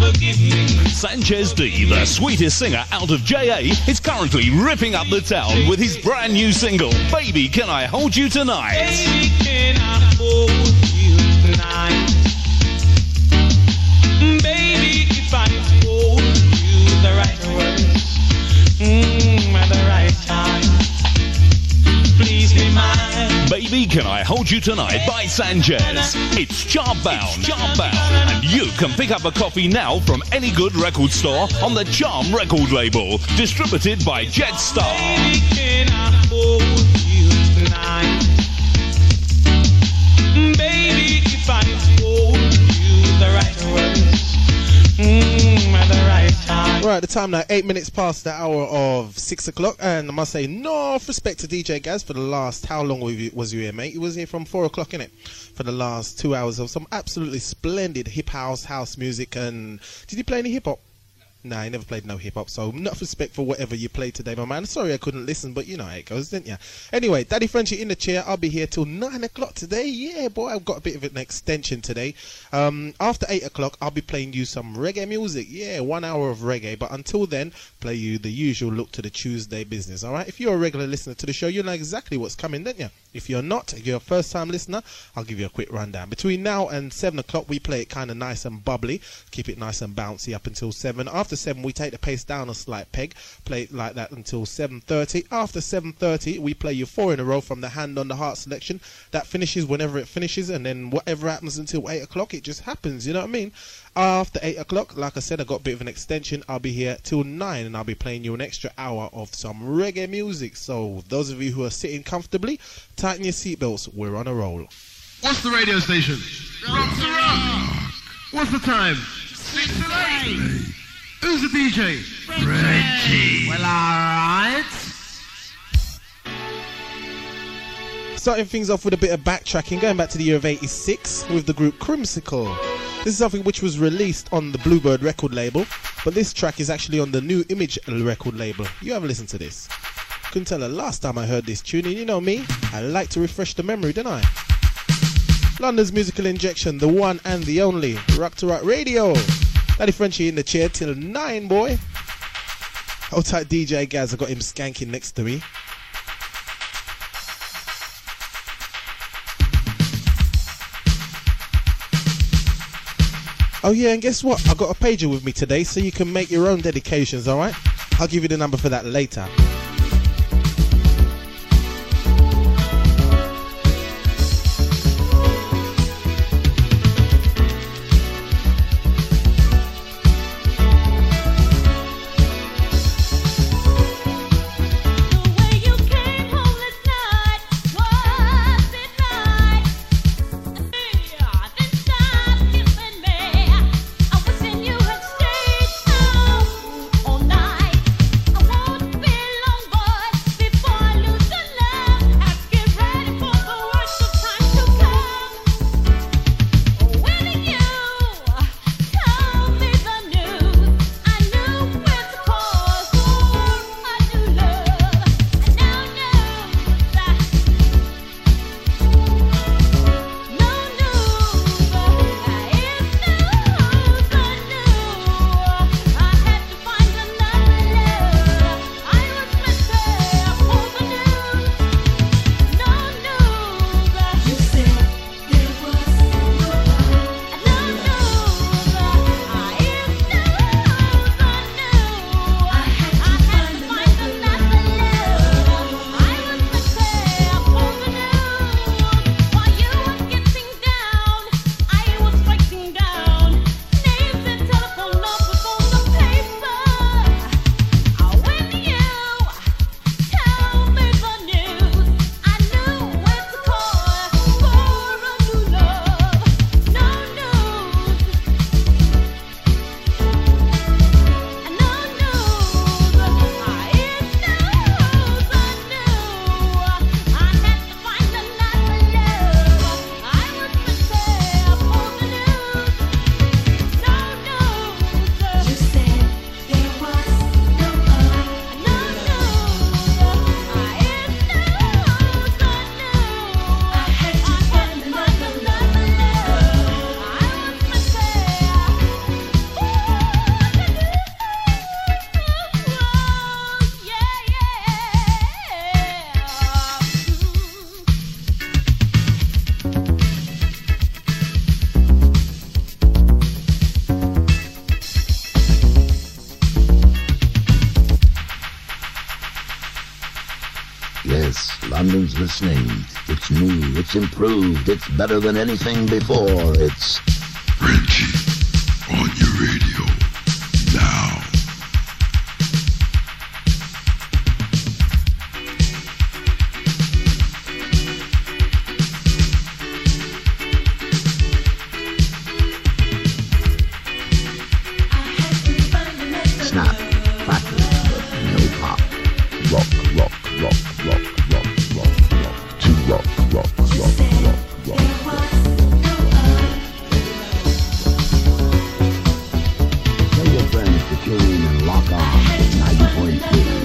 Sanchez D, the sweetest singer out of JA, is currently ripping up the town with his brand new single, Baby Can I Hold You Tonight? Baby, can I hold you tonight? Baby, if I told you the right words, at the right time, please be mine. Baby Can I Hold You Tonight by Sanchez. It's chart-bound, and you can pick up a copy now from any good record store on the Charm record label, distributed by Jetstar. Baby, can I hold you tonight? Baby, if I told you the right words, at the right time. Right, the time now, 8 minutes past the hour of 6 o'clock, and I must say, no respect to DJ Gaz for the last, how long was you here, mate? You was here from 4 o'clock, innit? For the last 2 hours of some absolutely splendid hip house music. And did you play any hip hop? Nah, he never played no hip hop, so enough respect for whatever you played today, my man. Sorry I couldn't listen, but you know how it goes, didn't you? Anyway, Daddy Frenchie in the chair. I'll be here till 9 o'clock today. Yeah, boy, I've got a bit of an extension today. After 8 o'clock, I'll be playing you some reggae music. Yeah, 1 hour of reggae, but until then, play you the usual look to the Tuesday business, alright? If you're a regular listener to the show, you know exactly what's coming, don't you? If you're not, if you're a first-time listener, I'll give you a quick rundown. Between now and 7 o'clock, we play it kind of nice and bubbly. Keep it nice and bouncy up until 7. After 7, we take the pace down a slight peg. Play it like that until 7:30. After 7:30, we play you 4 in a row from the Hand on the Heart selection. That finishes whenever it finishes, and then whatever happens until 8 o'clock, it just happens, you know what I mean? After 8 o'clock, like I said, I got a bit of an extension. I'll be here till 9, and I'll be playing you an extra hour of some reggae music. So those of you who are sitting comfortably, tighten your seatbelts. We're on a roll. What's the radio station? Rock the Rock. What's the time? 6 to 8. Who's the DJ? Frenchie. Well, alright. Starting things off with a bit of backtracking, going back to the year of 86 with the group Crimsicle. This is something which was released on the Bluebird record label, but this track is actually on the New Image record label. You have a listen to this. Couldn't tell the last time I heard this tune, and you know me, I like to refresh the memory, don't I? London's musical injection, the one and the only, Rock to Rock Radio. Daddy Frenchie in the chair till 9, boy. Hold tight, DJ Gaz, I got him skanking next to me. Oh yeah, and guess what? I got a pager with me today, so you can make your own dedications, alright? I'll give you the number for that later. All night, I won't be long. listening. It's new, it's improved, it's better than anything before. It's Frenchie on your radio now. Snap, crackle, but no pop. Rock, rock, rock, rock, rock, rock, rock. To rock, rock, rock, rock, rock, rock. Tell your friends to tune in and lock on with 90.3.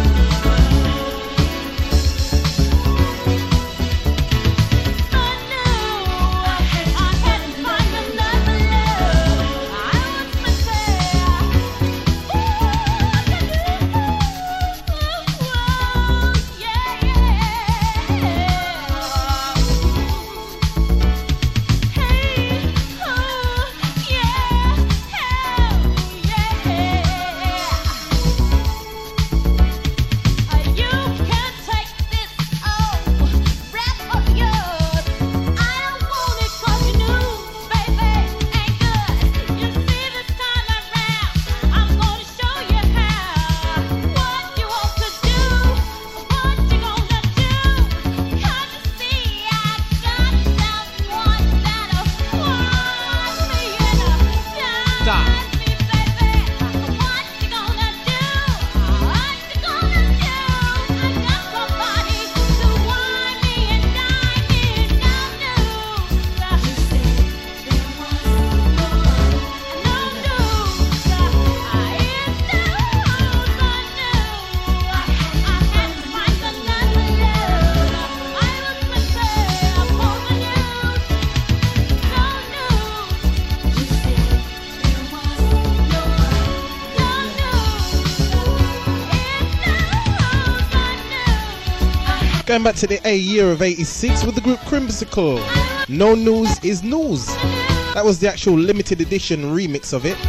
Going back to the year of 86 with the group Crimsicle. No News is News. That was the actual limited edition remix of it.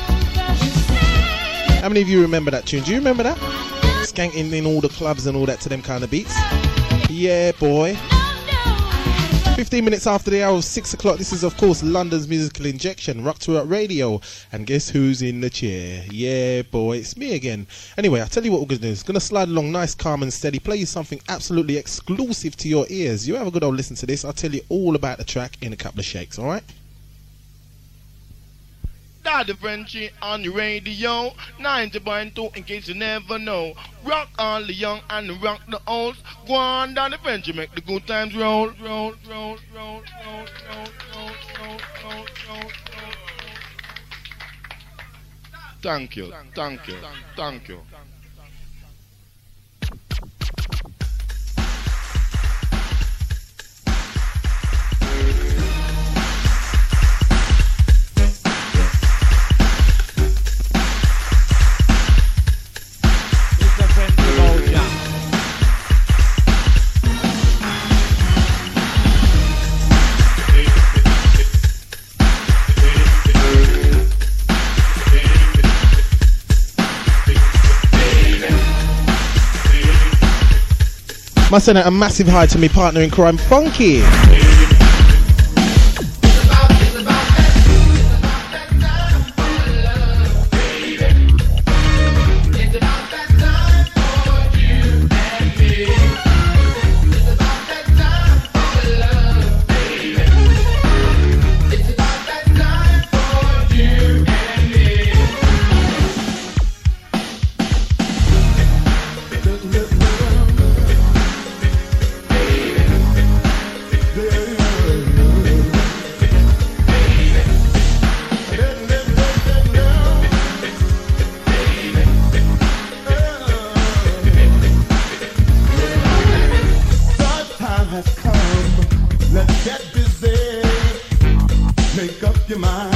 How many of you remember that tune? Do you remember that? Skanking in all the clubs and all that to them kind of beats. Yeah, boy. 15 minutes after the hour of 6 o'clock, this is of course London's Musical Injection, Rock to Rock Radio. And guess who's in the chair? Yeah, boy, it's me again. Anyway, I'll tell you what we're going to do. It's going to slide along nice, calm and steady, play you something absolutely exclusive to your ears. You have a good old listen to this. I'll tell you all about the track in a couple of shakes, alright? Daddy Frenchie on the radio, 90.2 in case you never know. Rock all the young and rock the old. Go on, Daddy Frenchie, make the good times roll, roll, roll, roll, roll, roll, roll, roll, roll, roll, roll. Thank you, thank you, thank you. I send out a massive hi to my partner in crime, Funky. has come. Let's get busy. Make up your mind.